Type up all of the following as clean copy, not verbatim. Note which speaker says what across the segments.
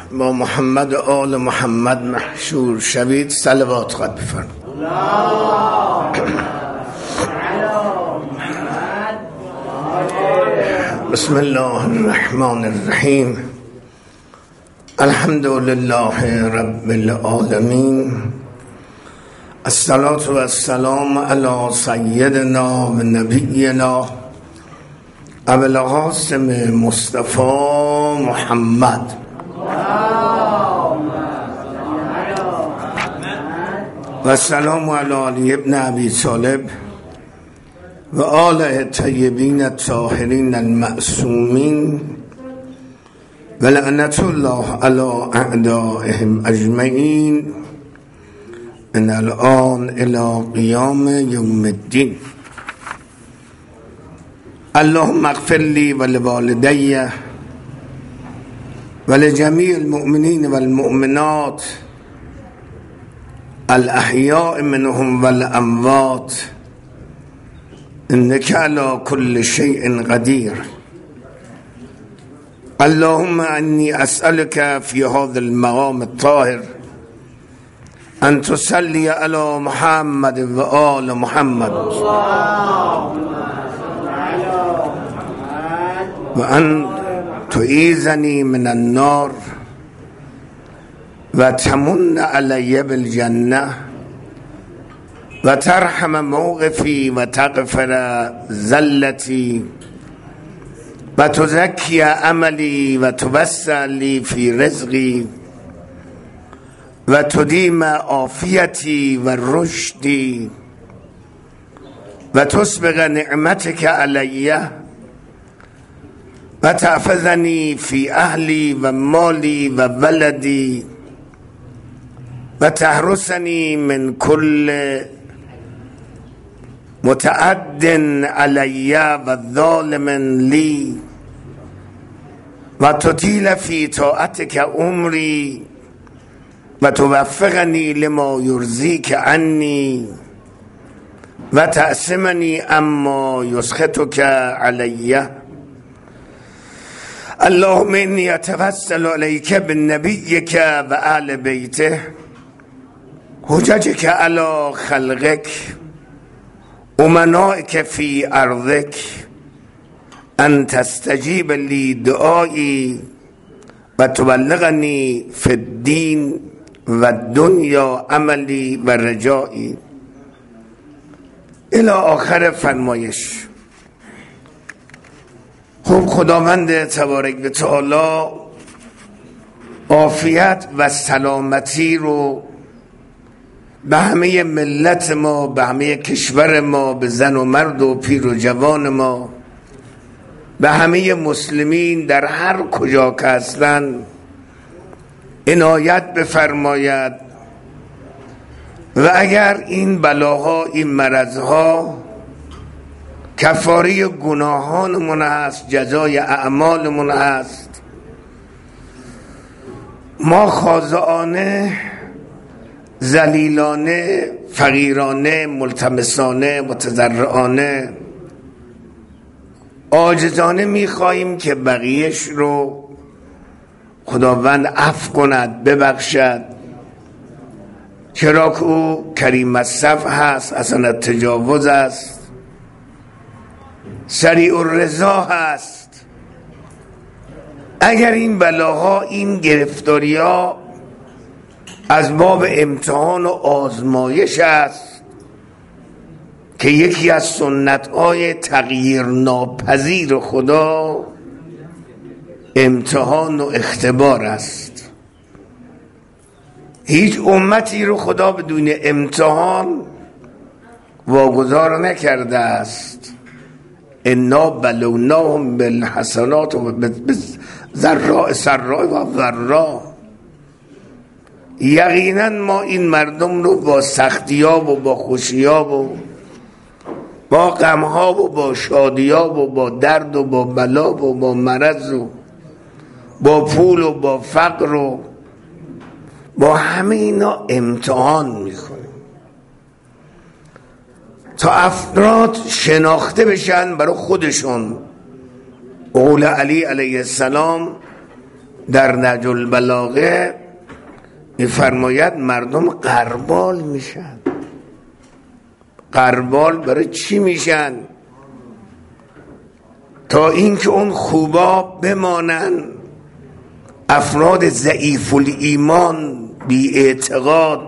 Speaker 1: با محمد و آل محمد محشور شوید. صلوات خواهد بفرمایید. بسم الله الرحمن الرحیم. الحمد لله رب العالمین. الصلاة و السلام علی سیدنا و نبینا ابو القاسم مصطفی محمد و السلام علی علی ابن ابی طالب و آل الطیبین الطاهرین المعصومین و لعنت الله علی اعدائهم اجمعین من الآن الی قیام یوم الدین. اللهم اغفر لی و لوالدی و لجمیع المؤمنین و المؤمنات الاحیاء منهم و الاموات انک علی کل شیء قدیر. اللهم انی اسألک فی هذا المقام الطاهر ان تصلی علی محمد و آل محمد و ان تعیذنی من النار و تمن علی بالجنه و ترحم موقفی و تغفر زلتی و تزکی عملی و توسع لی فی رزقی و تدیم عافیتی و رشدی و تسبغ نعمتک علیه و تحفظنی فی اهلی و مالی و ولدی و تحرسنی من کل متعد علی و ظالم لی و تطیل فی طاعتک عمری و توفقنی لما یرضیک عنی و تعصمنی اما یسخطک علیه. اللهم انی اتوسل الیک بنبیک و اهل بیته حججک علی خلقک امنائک فی ارضک ان تستجیب لی دعایی و تبلغنی فی الدین و دنیا عملی و رجایی الی آخر فرمایش. خب خداوند تبارک و تعالی عافیت و سلامتی رو به همه ملت ما، به همه کشور ما، به زن و مرد و پیر و جوان ما، به همه مسلمین در هر کجا که هستن عنایت بفرماید و اگر این بلاها، این مرضها کفاره گناهانمون هست، جزای اعمالمون هست، ما خاضعانه، ذلیلانه، فقیرانه، ملتمسانه، متضرعانه، عاجزانه میخواییم که بقیهش رو خداوند عفو کند، ببخشد، چرا که او کریم الصفح هست، حسن التجاوز است، سریع الرضا هست. اگر این بلاها، این گرفتاری ها از باب امتحان و آزمایش است که یکی از سنت های تغییر ناپذیر خدا امتحان و اختبار است. هیچ امتی رو خدا بدون امتحان واگذار نکرده است. انا بلوناهم بالحسنات و بالضراء سراء و ضراء. یقینا ما این مردم رو با سختیاب و با خوشیاب و با غمها و با شادیاب و با درد و با بلا و با مرض و با پول و با فقر و با همه اینا امتحان میکنیم تا افراد شناخته بشن برای خودشون. قول علی علیه السلام در نهج البلاغه میفرماید مردم غربال میشن. غربال برای چی میشن؟ تا اینکه اون خوبا بمانن، افراد ضعیف الایمان، بی اعتقاد،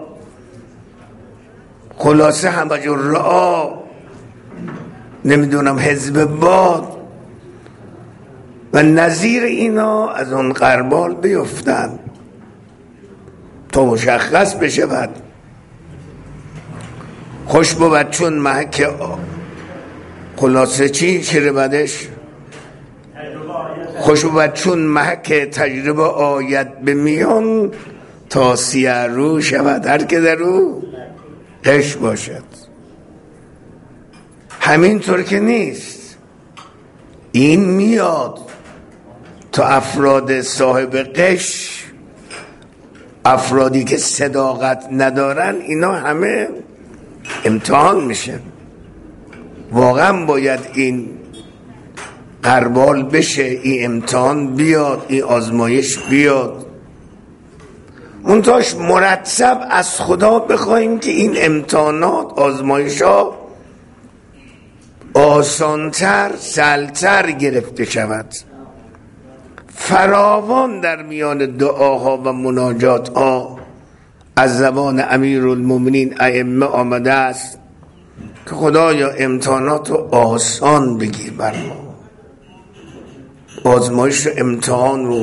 Speaker 1: خلاصه همه جرعا، نمیدونم حزب باد و نظیر اینا از اون غربال بیفتن تا مشخص بشود. خوش بود چون محک خلاصه چی بعدش؟ خوش بود چون محک تجربه آید به میان، تا سیه رو شود هر که در او قش باشد. همینطور که نیست، این میاد تا افراد صاحب قش، افرادی که صداقت ندارن، اینا همه امتحان میشن. واقعا باید این غربال بشه، این امتحان بیاد، این آزمایش بیاد. منتاش مرتب از خدا بخوایم که این امتحانات، آزمایش ها آسانتر، سهلتر گرفته شود. فراوان در میان دعاها و مناجات ها از زبان امیرالمومنین ائمه آمده است که خدایا امتحانات رو آسان بگیر بر ما، آزمایش رو، امتحان رو،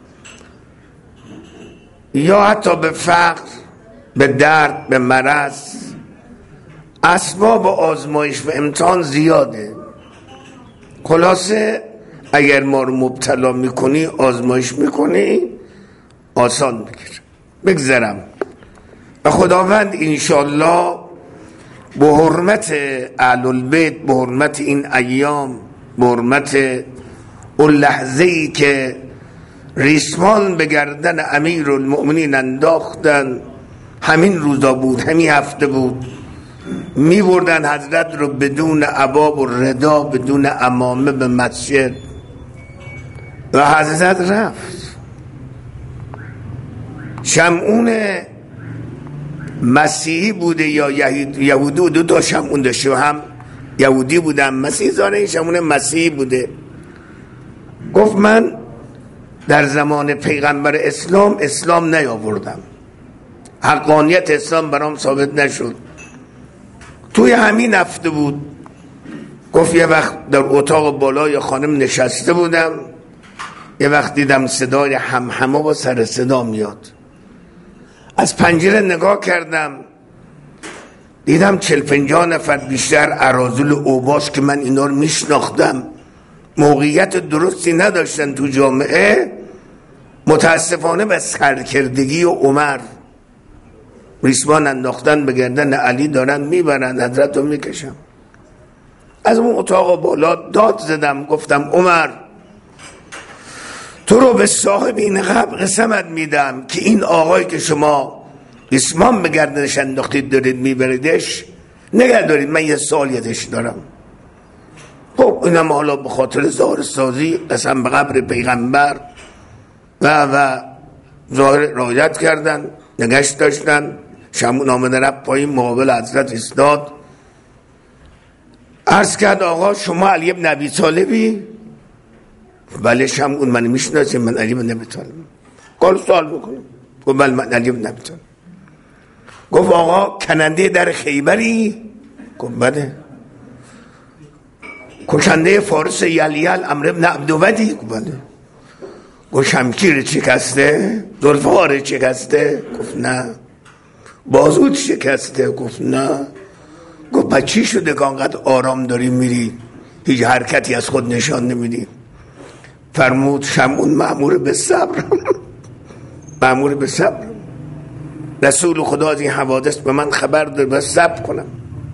Speaker 1: یا حتی به فقر، به درد، به مرض. اسباب آزمایش و امتحان زیاده. خلاصه اگر ما رو مبتلا میکنی، آزمایش میکنی، آسان بگذرم. و خداوند انشالله به حرمت اهل البیت، به حرمت این ایام، به حرمت اون لحظه‌ای که ریسمان به گردن امیرالمؤمنین انداختن، همین روزا بود، همین هفته بود، می بردن حضرت رو بدون عبا و ردا، بدون عمامه به مسجد و حضرت رفت. شمعون مسیحی بوده یا یهودی بوده، دو تا شمعون داشته، هم یهودی بوده هم مسیحی زاره. این شمعون مسیحی بوده. گفت من در زمان پیغمبر اسلام نیاوردم، حقانیت اسلام برام ثابت نشد. توی همین هفته بود. گفت یه وقت در اتاق بالای خانم نشسته بودم، یه وقت دیدم صدای همهمه و سر صدا میاد. از پنجره نگاه کردم، دیدم 40-50 نفر بیشتر اراذل اوباش که من اینا رو میشناختم، موقعیت درستی نداشتن تو جامعه، متاسفانه به سرکردگی و عمر ریسمان انداختن به گردن علی، دارن میبرن، حضرت رو میکشم. از اون اتاق بالا داد زدم، گفتم عمر، تو رو به صاحب این قبر قسمت میدم که این آقای که شما ریسمان به گردنش انداختید دارید میبریدش، نگه دارید، من یه سوالیتش دارم. خب اینم حالا به خاطر ظاهر سازی قسم به قبر پیغمبر و ظاهر رعایت کردن، نگهش داشتن. شمعون آمده رفت پایین، مقابل حضرت ایستاد، عرض کرد آقا شما علی بن ابی طالبی؟ بله. شمعون من میشناسی؟ من علی بن ابی طالب. قال سوال بکنم. گفت بله من علی بن ابی طالب. گفت آقا کننده در خیبری؟ گفت بله. کشنده فارس یلیل عمرو بن عبدودی؟ گفت بله. گفت شمشیر شکسته؟ زلفار شکسته؟ گفت نه. بازوت شکسته؟ گفت نه. گفت پس چی شده که انقدر آرام داری میری، هیچ حرکتی از خود نشان نمیدی؟ فرمود شمعون مأمور به صبر مأمور به صبر. رسول خدا از این حوادث به من خبر داد، باید صبر کنم.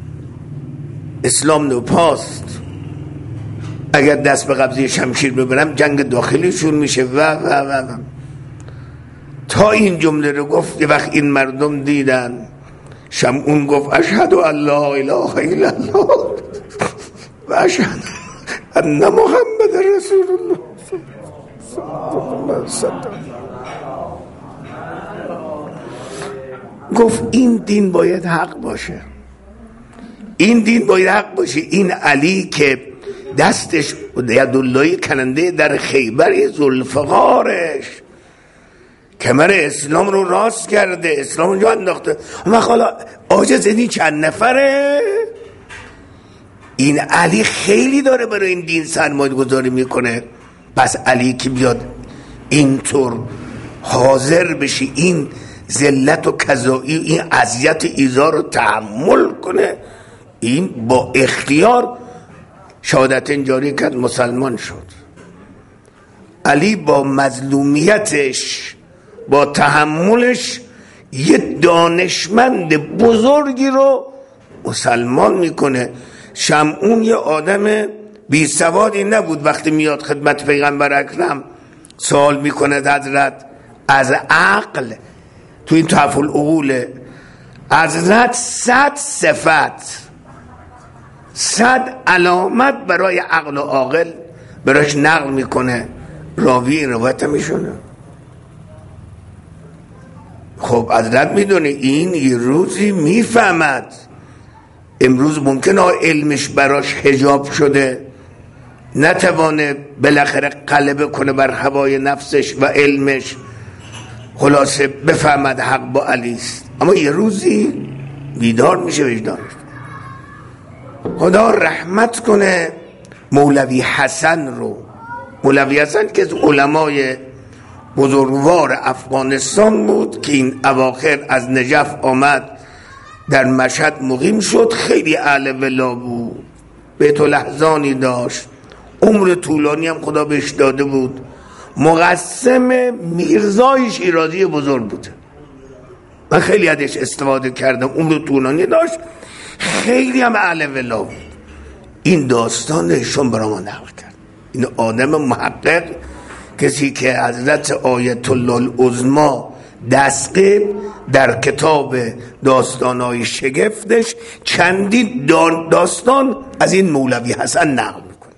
Speaker 1: اسلام نوپاست، اگر دست به قبضه شمشیر ببرم جنگ داخلی شروع میشه و تا این جمله رو گفت. یه وقت این مردم دیدن، شمعون گفت اشهد ان لا اله الا الله و اشهد ان محمد رسول الله. گفت این دین باید حق باشه، این دین باید حق باشه. این علی که دستش یداللهی کننده در خیبر ذوالفقارش کمر اسلام رو راست کرده، اسلام رو جا انداخته. اما حالا عاجز این چند نفره؟ این علی خیلی داره برای این دین سرمایه گذاری میکنه. پس علی که بیاد اینطور حاضر بشی این ذلت و کذایی، این اذیت ایذا رو تحمل کنه، این با اختیار شهادت جاری کرد، مسلمان شد. علی با مظلومیتش، با تحملش، یه دانشمند بزرگی رو مسلمان میکنه. شمعون یه آدم بی سوادی نبود. وقتی میاد خدمت پیغمبر اکرم سوال میکنه حضرت از عقل، تو این تحف العقول حضرت 100 صفت 100 علامت برای عقل و عاقل برایش نقل میکنه، راوی این روایت میشونه. خب حضرت میدونه این یه روزی میفهمد. امروز ممکنه علمش براش حجاب شده، نتوانه بالاخره غلبه کنه بر هوای نفسش و علمش، خلاصه بفهمد حق با علی است. اما یه روزی بیدار میشه وجدانش. خدا رحمت کنه مولوی حسن رو. مولوی حسن که از علمای بزرگوار افغانستان بود که این اواخر از نجف آمد، در مشهد مقیم شد. خیلی اهل ولا بود، بیت الاحزانی داشت، عمر طولانی هم خدا بهش داده بود. مقسم میرزای شیرازی بزرگ بوده، من خیلی ازش استفاده کردم. عمر طولانی داشت، خیلی هم اهل ولا بود. این داستان ایشون برای ما نقل کرد. این آدم محقق، کسی که حضرت آیت الله العظمی دستقیب در کتاب داستانهای شگفتش چندین داستان از این مولوی حسن نقل میکنه.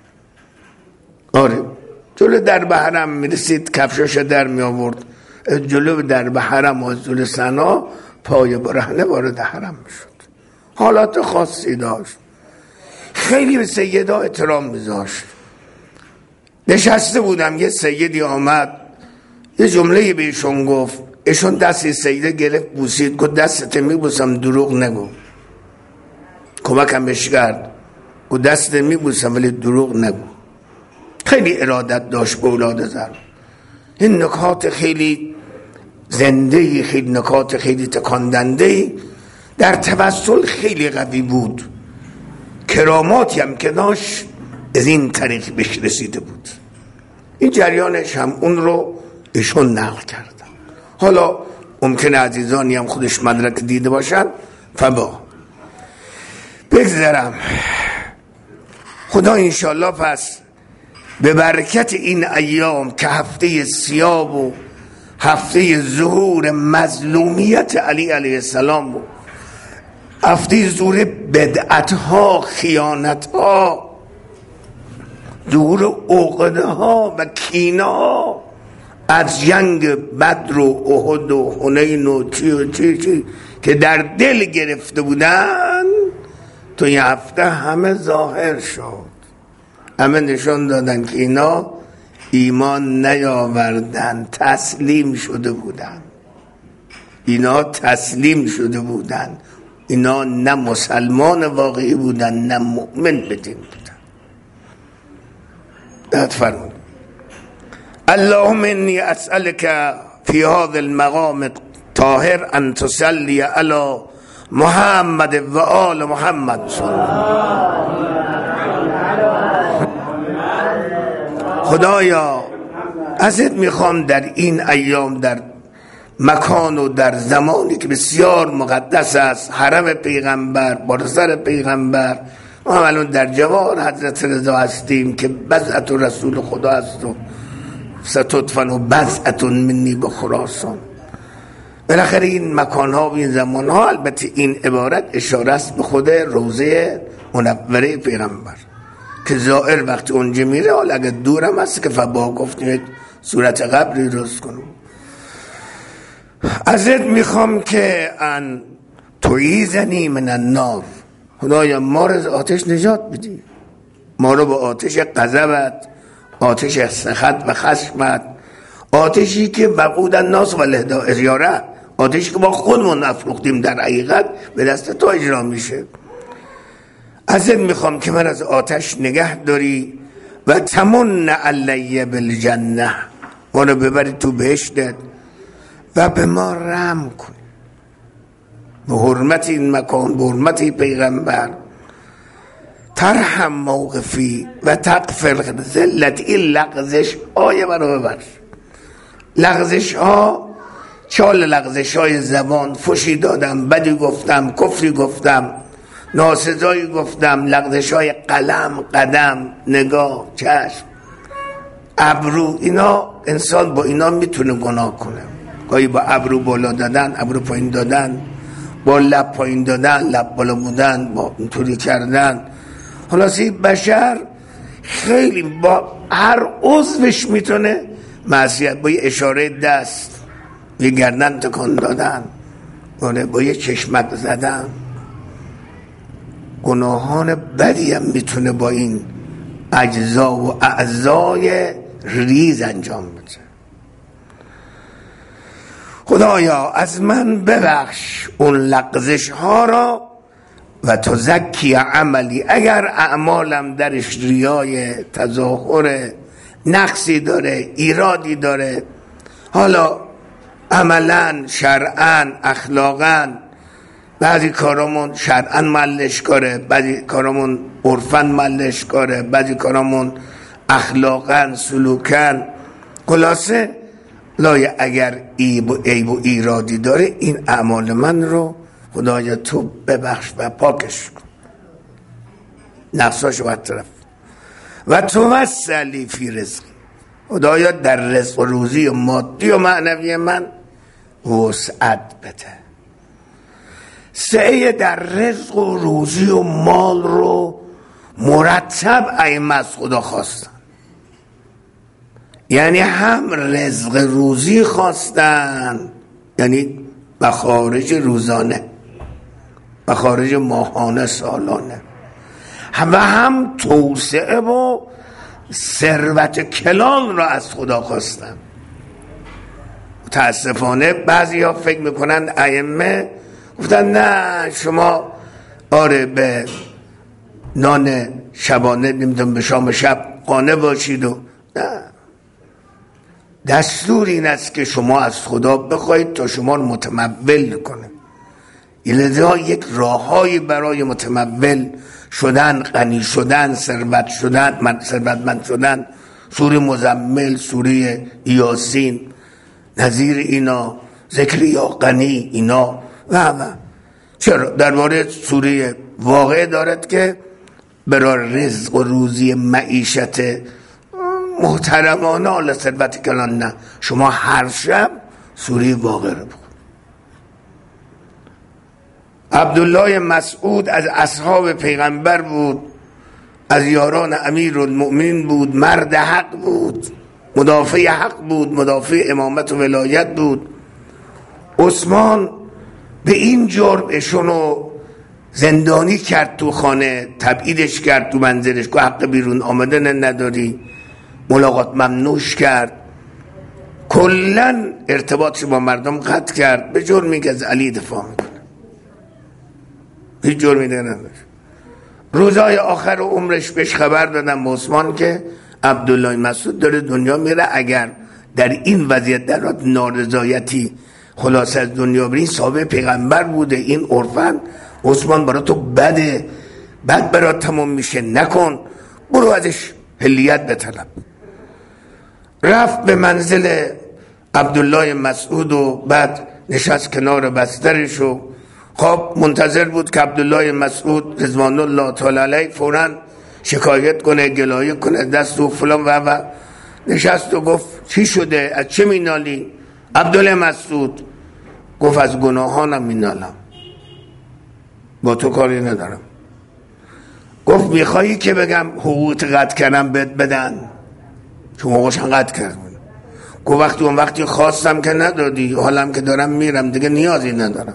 Speaker 1: آره، جلو درب حرم میرسید، کفشاش در می آورد، جلو درب حرم و جلو سنا پای برهنه وارد حرم میشد. حالات خاصی داشت، خیلی به سیدا احترام میذاشت. نشسته بودم، یه سیدی آمد، یه جمله بهشون گفت. ایشون دستی سیده گرفت بوسید، گفت دستت میبوسم دروغ نگو. کمکم بهش کرد، گفت دستت میبوسم ولی دروغ نگو. خیلی ارادت داشت به اولاد زر. این نکات خیلی زنده، خیلی نکات خیلی تکاندنده، در توسل خیلی قوی بود. کراماتی هم که داشت از این طریق بهش رسیده بود. این جریانش هم اون رو ایشون نقل کردن. حالا ممکنه عزیزانی هم خودش مدرک دیده باشن، فبا بگذارم. خدا انشالله پس به برکت این ایام که هفته سیاه و هفته ظهور مظلومیت علی علیه السلام بود، هفته ظهور بدعتها، خیانتها، ظهور عقده ها و کینه ها از جنگ بدر و احد و حنین و چی که در دل گرفته بودن، تو این هفته همه ظاهر شد. همه نشان دادن که اینا ایمان نیاوردن، تسلیم شده بودن. اینا تسلیم شده بودن. اینا نه مسلمان واقعی بودن، نه مؤمن بدین بودن. داد فرمود اللهم انی اسألك فی هذا المقام الطاهر ان تصلی علی محمد و آل محمد. خدایا ازت میخوام در این ایام، در مکان و در زمانی که بسیار مقدس است، حرم پیغمبر، بارسر پیغمبر، ما الان در جوار حضرت رضا هستیم که بضعت رسول خدا است و ستدفن و بضعت منی به خراسان. بالاخره این مکانها و این زمانها، البته این عبارت اشاره است به خود روضه منوره پیغمبر که زائر وقتی اونجا میره، حالا اگه دورم هست که فبا گفتیم یک صورت قبری درست کنم. ازت میخوام که ان تعیذنی من النار، خدایا ما رو از آتش نجات بدی، ما رو با آتش غضبت، آتش سخط و خشمت، آتشی که وقود الناس و اجاره، آتشی که با خودمون افروختیم در حقیقت به دست تو اجرا میشه. ازت میخوام که من از آتش نگه داری و تمن علی بالجنه، ما رو ببری تو بهشتت و به ما رحم کن به حرمت این مکان، به حرمت پیغمبر. ترحم موقفی و تغفر ذلت. این لغزش های منو ببخش، لغزش ها، چال لغزش های زبان، فشی دادم، بدی گفتم، کفری گفتم، ناسزایی گفتم، لغزش های قلم، قدم، نگاه، چشم، ابرو، اینا انسان با اینا میتونه گناه کنه. گاهی با ابرو بالا دادن، ابرو پایین دادن، با لب پایین دادن، لب بالا بودن، با اینطوری کردن. خلاصی بشر خیلی با هر عضوش میتونه معصیت، با یه اشاره دست، یه گردن تکان دادن، با یه چشمک زدن، گناهان بدی هم میتونه با این اجزا و اعضای ریز انجام بده. خدایا از من ببخش اون لغزش ها را و تزکی عملی، اگر اعمالم درش ریای، تظاهر، نقصی داره، ایرادی داره، حالا عملا، شرعا، اخلاقا، بعضی کارامون شرعا ملش کاره، بعضی کارامون عرفا ملش کاره، بعضی کارامون اخلاقا، سلوکا، خلاصه لایه اگر عیب و ایرادی داره، این اعمال من رو خدایا تو ببخش و پاکش کن، نقصاشو برطرف و تو وسلی فی رزقی، خدایا در رزق و روزی و مادی و معنوی من وسعت بده. سعی در رزق و روزی و مال رو مرتب ائمه از خدا خواستن، یعنی هم رزق روزی خواستن، یعنی مخارج روزانه، مخارج ماهانه، سالانه، و هم توسعه و ثروت کلان را از خدا خواستن. متاسفانه بعضی ها فکر میکنن ائمه گفتن نه شما آره به نان شبانه نمیدونم به شام شب قانع باشید و نه، دستور این است که شما از خدا بخواید تا شما رو متمول کنه. لذا یک راههایی برای متمول شدن، غنی شدن، ثروتمند شدن، سوره مزمل، سوره یاسین، نظیر اینا، ذکر یا غنی، اینا و چرا درباره سوره واقعه دارد که برای رزق و روزی معیشت محترمانه، حالا ثروت کلان نه، شما هر شب سوره واقعه رو بخون. عبدالله مسعود از اصحاب پیغمبر بود، از یاران امیرالمؤمنین بود، مرد حق بود، مدافع حق بود، مدافع امامت و ولایت بود. عثمان به این جرم ایشونو زندانی کرد، تو خانه تبعیدش کرد، تو منزلش که حق بیرون آمدن نداری، ملاقات ممنوعش کرد، کلن ارتباطش با مردم قطع کرد به جرمی که از علی دفاع میکنه. هیچ جرمی دیگه نداشت. روزای آخر عمرش بهش خبر دادن عثمان که عبدالله مسعود داره دنیا میره، اگر در این وضعیت در نارضایتی خلاص از دنیا بری، صحابه پیغمبر بوده، این عرفن، عثمان برای تو بده، بد برای تمام میشه، نکن، برو ازش حلیت بطلب. رفت به منزل عبدالله مسعود و بعد نشست کنار بسترش و خب منتظر بود که عبدالله مسعود رضوان الله تعالی علیه فوراً شکایت کنه، گلایه کنه، دست و فلان و نشست و گفت چی شده، از چه مینالی؟ عبدالله مسعود گفت از گناهانم مینالم، با تو کاری ندارم. گفت میخوایی که بگم حقوقت قطع کردم بهت بدن؟ چون حقوقشان قطع کردم. گفت وقتی خواستم که ندادی، حالم که دارم میرم دیگه نیازی ندارم.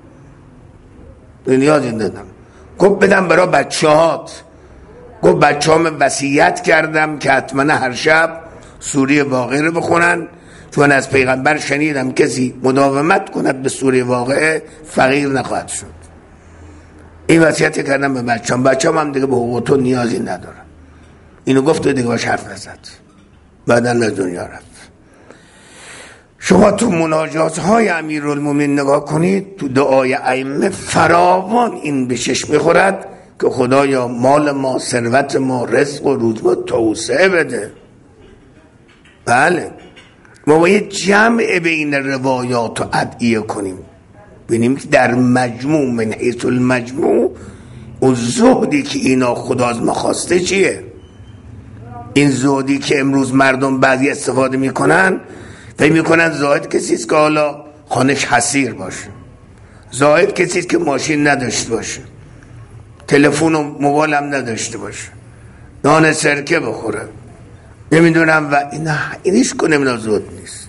Speaker 1: گفت بدم برای بچه هات. گفت بچه هام وصیت کردم که حتما هر شب سوره واقعه رو بخونن، چون از پیغمبر شنیدم کسی مداومت کند به سوره واقعه فقیر نخواهد شد. این وصیت کردم به بچه‌ام هم دیگه به حقوق تو نیازی ندارم. اینو گفت و دیگه باش حرف نزد. بعدن از دنیا رفت. شما تو مناجات های امیرالمومنین نگاه کنید، تو دعای ائمه فراوان این به چشم میخورد که خدایا مال ما، ثروت ما، رزق و روزمو توسعه بده. بله، ما باید جمع بین روایات و ادعیه کنیم، ببینیم که در مجموع من حیث المجموع اون زهدی که اینا خدا از ما خواسته چیه. این زهدی که امروز مردم بعضی استفاده میکنن، فکر میکنن زاهد کسیست که حالا خانش حسیر باشه، زاهد کسیست که ماشین نداشته باشه، تلفن و موبایل هم نداشته باشه، نان سرکه بخوره، نمیدونم و اینش کنه. من زهد نیست.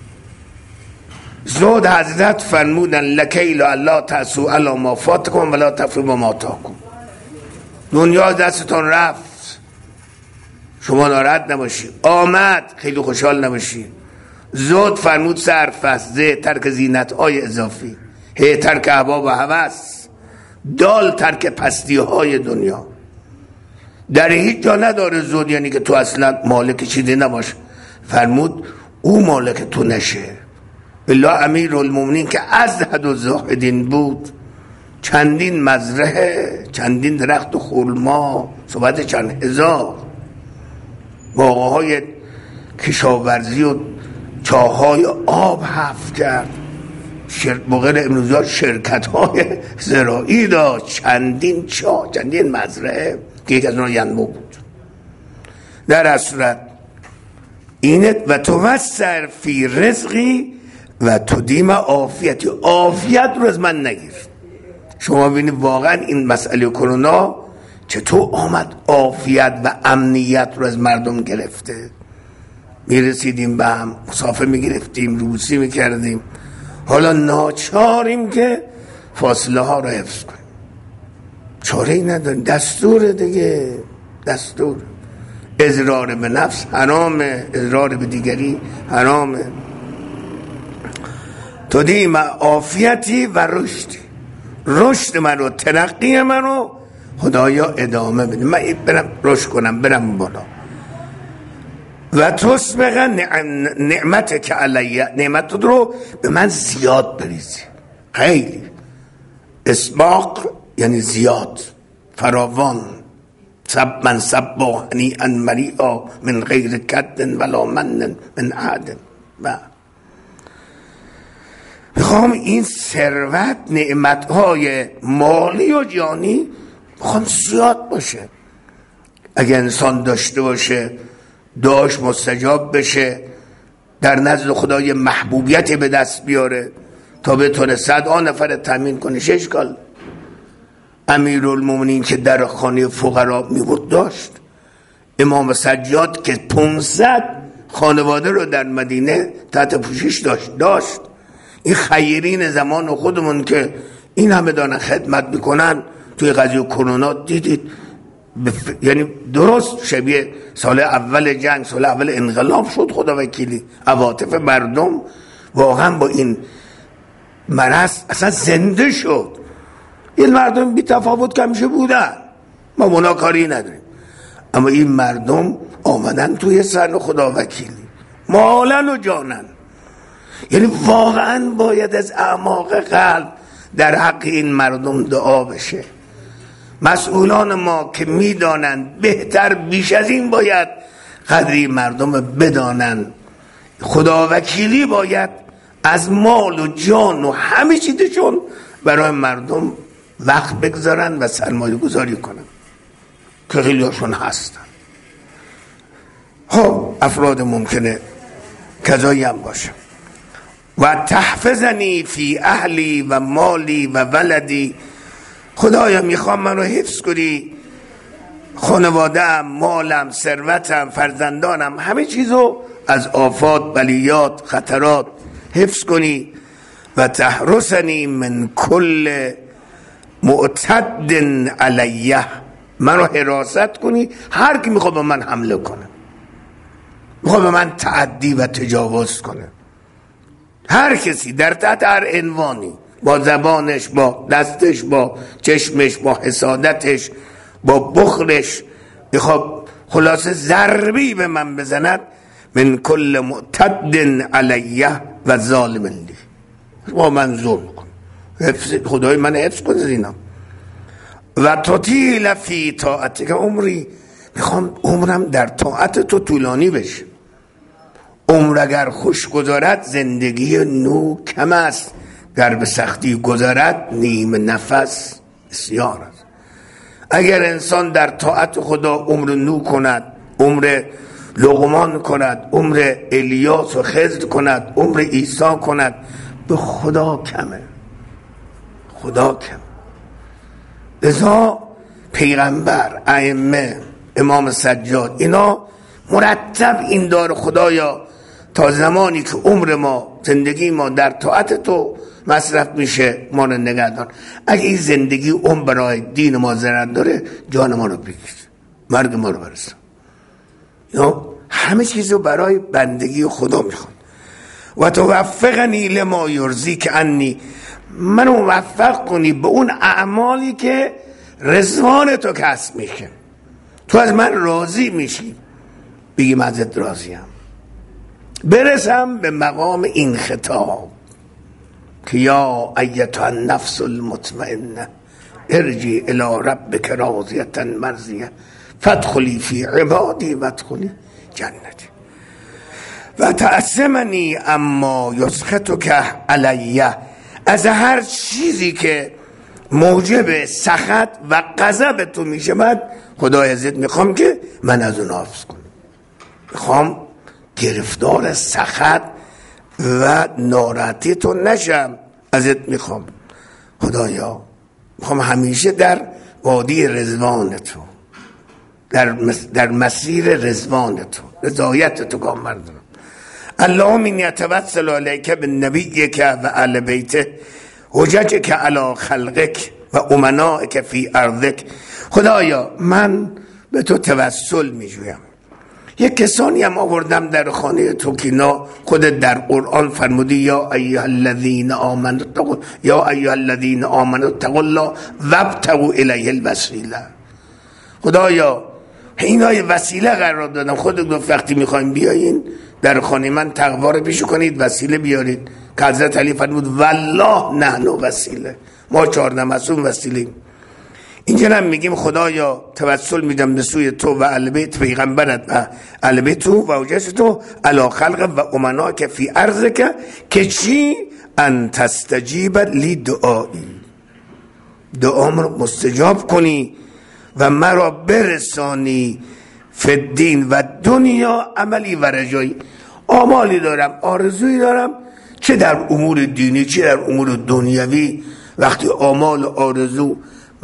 Speaker 1: زهد حضرت فرمودن لکیل الله تأسوا علی ما فاتکم ولا تفرحوا بما آتاکم. دنیا دستتون رفت، شما ناراحت نباشی، آمد خیلی خوشحال نباشی. زهد فرمود سرفست، زه ترک زینت های اضافی، هی ترک احباب و هوس، دال ترک پستی های دنیا. در هیچ جا نداره زهد یعنی که تو اصلا مالک چیزی نباش. فرمود او مالک تو نشه. بالله امیرالمومنین که ازهد و زاهدین بود، چندین مزرعه، چندین درخت و خرما، صحبت چند هزار باغه های کشاورزی و چاهای آب حفظ کرد. بغیر امروزها شرکت های زراعی داشت، چندین چاه، چندین مزرعه که یک از اونها ینبو بود. در اصورت اینت و توسر فی رزقی و تدیم عافیتی. عافیت رو از من نگیر. شما ببینید واقعا این مسئله کرونا چطور آمد عافیت و امنیت رو از مردم گرفته. میرسیدیم به هم، مسافه میگرفتیم، روسی میکردیم، حالا ناچاریم که فاصله ها رو حفظ کنیم. چاره ای نداریم، دستور دیگه، دستور. اضرار به نفس حرامه، اضرار به دیگری حرامه. تدیم عافیتی و رشد من رو، ترقی من رو خدایا ادامه بده، من برم رشد کنم، برم بالا. و تسبق نعمت که علیه، نعمت رو به من زیاد بریزی. خیلی اسباق یعنی زیاد، فراوان. من سبا هنیئا مریئا من غیر کد ولا من احد. میخوام این ثروت، نعمتهای مالی و جانی میخوام زیاد باشه. اگه انسان داشته باشه، داشت مستجاب بشه، در نزد خدای محبوبیت به دست بیاره تا بتونه 100 نفر تامین کنه. اشکال امیرالمومنین که در خانه فقرا میبود داشت. امام سجاد که 500 خانواده رو در مدینه تحت پوشش داشت. این خیرین زمان خودمون که این همه دارن خدمت میکنن توی قضیه کرونا دیدید، یعنی درست شبیه سال اول جنگ، سال اول انقلاب شد. خدا وکیلی عواطف مردم واقعا با این مرض اصلا زنده شد. این مردم بی تفاوت کمشه بودن، ما مناکاری نداریم، اما این مردم آمدن توی سن خدا وکیلی مالن و جانن. یعنی واقعا باید از اعماق قلب در حق این مردم دعا بشه. مسئولان ما که میدانند بهتر بیش از این باید قدری مردم بدانند. خدا وکیلی باید از مال و جان و همه چیزشون برای مردم وقت بگذارن و سرمایه گذاری کنن که خیلی هاشون هستن. خب افراد ممکنه کذایی هم باشه. و تحفظنی فی اهلی و مالی و ولدی. خدایا میخوام من رو حفظ کنی خانواده‌ام، مالم، ثروتم، فرزندانم، همه چیزو از آفات، بلیات، خطرات حفظ کنی و تحرسنی من کل معتد علیه، منو حراست کنی هر کی میخواد به من حمله کنه، میخواد به من تعدی و تجاوز کنه، هر کسی در تحت هر عنوانی، با زبانش، با دستش، با چشمش، با حسادتش، با بخلش، میخواد خلاصه ضربی به من بزند، من کل معتد علیه و ظالم لی، با من ظلم کن، خدای من حفظ کن زینا و تطیل فی طاعتک، عمری میخوام عمرم در طاعت تو طولانی بشه. عمر اگر خوش گذارد زندگی نو کم است، گر به سختی گذارد نیم نفس بسیار است. اگر انسان در طاعت خدا عمر نو کند، عمر لقمان کند، عمر الیاس و خضر کند، عمر عیسی کند، به خدا کمه، خدا کمه. لذا پیغمبر، ائمه، امام سجاد، اینا مرتب این دار خدایا تا زمانی که عمر ما، زندگی ما در طاعت تو مصرف میشه ما رو نگهدار. اگه این زندگی عمر برای دین ما ضرر داره جان ما رو بگیر، مرگ ما رو برسون. یا همه چیزو برای بندگی خدا میخواد. و توفقنی لما یرضی که انی، منو موفق کنی به اون اعمالی که رضوان تو کسب میشه، تو از من راضی میشی، بگی من ازت راضیم، برسم به مقام این خطاب که یا ایتها النفس المطمئنه ارجعی الی ربک راضیه مرضیه فادخلی فی عبادی وادخلی جنتی و تعصمنی اما یسخطک علیه، از هر چیزی که موجب سخط و غضب تو میشه بعد خدای عزت میخوام که من از اون حافظ کنم، میخوام گرفتار سخط و ناراحتی تو نشم، ازت میخوام خدایا، میخوام همیشه در وادی رضوان تو، در مسیر رضوان تو، رضایت تو گام بردارم. اللهم انی اتوسل الیک بالنبیک و اهل بیته حججک علی خلقک و امنائک فی ارضک، خدایا من به تو توسل میجویم. یک کسانی هم آوردم در خانه تو که خودت در قرآن فرمودی یا ایها الذین آمنوا، یا ایها الذین آمنوا اتقوا الله وابتغوا الیه الوسیله، خدایا اینا یه وسیله قرار دادم، خودت گفت وقتی میخوایم بیاین در خانه من تقوا رو پیش کنید، وسیله بیارید، که حضرت علی فرمود والله نحن وسیله، ما 14 معصوم وسیله. اینجا هم میگیم خدایا توسل میدم به سوی تو و اهل بیت پیغمبرت و اهل بیت تو و اوجش تو علی خلق و امناک فی ارضک، که چی؟ ان تستجیب لی دعایی، دعام رو مستجاب کنی و مرا برسانی فی الدین و دنیا عملی و رجایی، آمالی دارم، آرزویی دارم، چه در امور دینی چه در امور دنیوی. وقتی آمال آرزو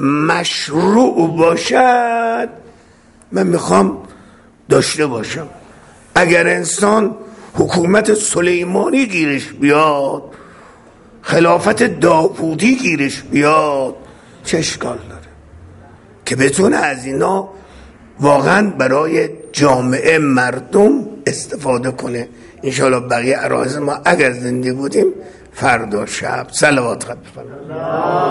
Speaker 1: مشروع باشد من میخوام داشته باشم. اگر انسان حکومت سلیمانی گیرش بیاد، خلافت داوودی گیرش بیاد، چه اشکال داره که بتونه از اینا واقعا برای جامعه مردم استفاده کنه. انشاءالله بقیه عرایض ما اگر زنده بودیم فردا شب صلوات خط بفرمایید.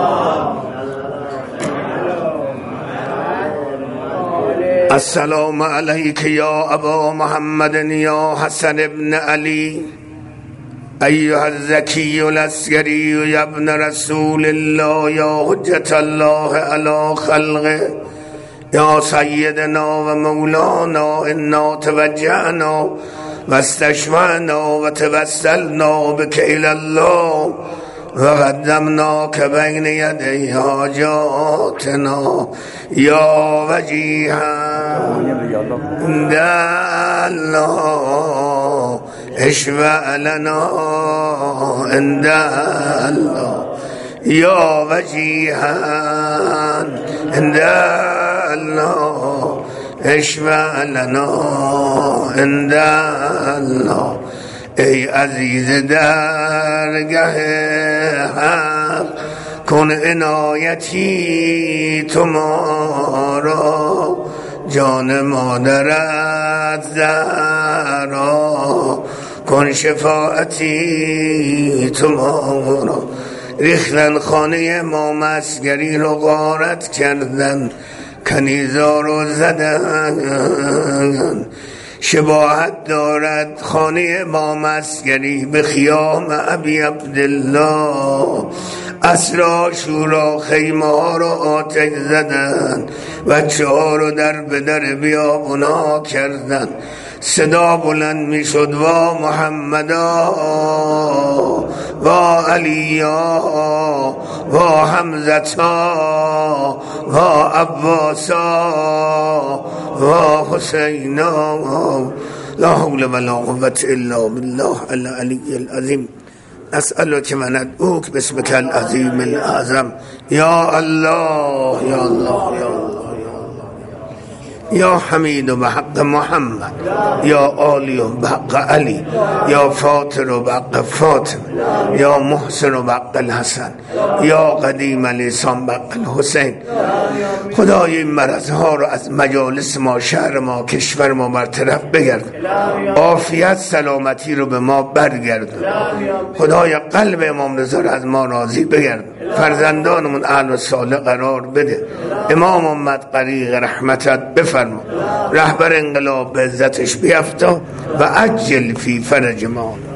Speaker 1: السلام علیک یا ابا محمد یا حسن ابن علی ایها الزکی العسکری یا ابن رسول الله یا حجت الله علی خلقه یا سیدنا و مولانا انا توجهنا و استشفعنا و توسلنا بک الی الله و قدمناک بین یدی حاجاتنا یا وجیها عند الله اشفع لنا عند الله یا وجیها عند الله اشفع لنا عند الله. ای عزیز درگه حق کن عنایتی تو ما را، جان مادرت زهرا کن شفاعتی تو ما را. ریختن خانه ما مسگری رو غارت کردن، کنیزا رو زدن. شباهت دارد خانه ما مسگری به خیام ابی عبدالله. اسرا شورا خیمه ها رو آتش زدن، بچه ها رو در به در بیابونا کردن. صدا بلند می شد وا محمدا و علیا و حمزتا و عباسا و حسینا. لا حول ولا قوة الا بالله العلی العظیم. اسألك و ندعوك باسمك العظیم الاعظم. یا الله یا الله یا الله یا حمید و حق محمد، یا عالی و حق علی، یا فاطر و حق فاطمه، یا محسن و حق الحسن، یا قدیم لیسان و حق الحسین. خدای این مرضها رو از مجالس ما، شهر ما، کشور ما برطرف بگرد. عافیت سلامتی رو به ما برگرد. خدای قلب امام رضا رو از ما راضی بگرد. فرزندانمون اهل و صالح قرار بده. امام امت غریق رحمتت بفرما. رهبر انقلاب به عزتش بیفتا و عجل فی فرج ما.